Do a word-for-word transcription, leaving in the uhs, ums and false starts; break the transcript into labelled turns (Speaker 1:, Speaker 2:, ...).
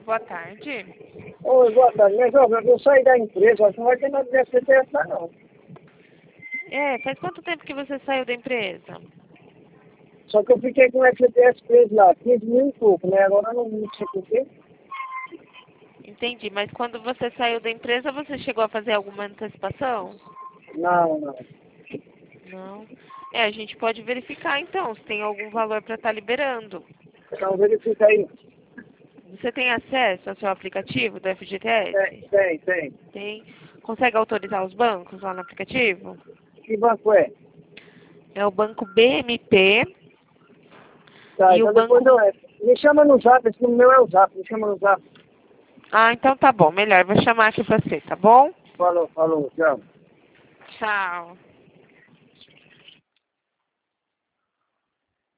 Speaker 1: boa tarde.
Speaker 2: Oi, boa tarde. Mas, ó, eu saí da empresa, acho que não vai ter nada de F G T S lá, não.
Speaker 1: É, faz quanto tempo que você saiu da empresa?
Speaker 2: Só que eu fiquei com o F G T S preso lá, quinze mil e pouco, né? Agora eu não sei por quê.
Speaker 1: Entendi, mas quando você saiu da empresa, você chegou a fazer alguma antecipação?
Speaker 2: Não, não.
Speaker 1: Não. É, a gente pode verificar então, se tem algum valor para estar liberando.
Speaker 2: Então verifica aí.
Speaker 1: Você tem acesso ao seu aplicativo do F G T S?
Speaker 2: Tem, tem, tem.
Speaker 1: Tem. Consegue autorizar os bancos lá no aplicativo?
Speaker 2: Que banco é?
Speaker 1: É o banco B M P
Speaker 2: Tá,
Speaker 1: e o
Speaker 2: então depois
Speaker 1: banco...
Speaker 2: eu... Me chama no zap, esse número meu é o zap, me chama no zap.
Speaker 1: Ah, então tá bom, melhor. Vou chamar aqui pra você, tá bom?
Speaker 2: Falou, falou, tchau.
Speaker 1: Tchau.